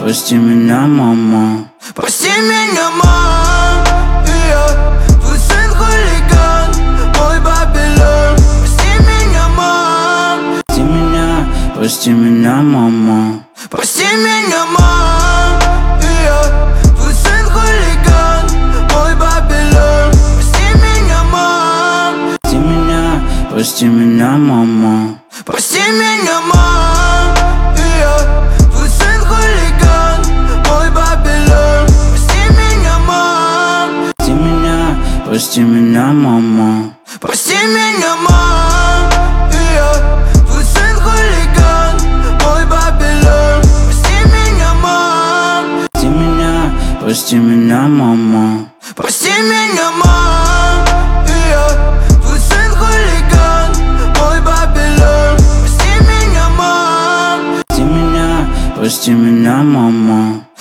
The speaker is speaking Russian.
прости меня, мама. Прости меня, мам, твой сын хулиган, мой Бабилон. Прости меня, мам, Прости меня, мама. прости меня, мам, твой сын хулиган, мой Бабилон. Прости меня, мам, Прости меня, мама. прости меня, мам, твой сын хулиган, мой Бабилон. Прости меня, мам, Прости меня, мама. прости меня, мам, твой сын хулиган, мой Бабилон. Прости меня, мам, Прости меня, мама. прости меня, мам, твой сын хулиган, мой Бабилон. Прости меня, мам, Прости меня, мама.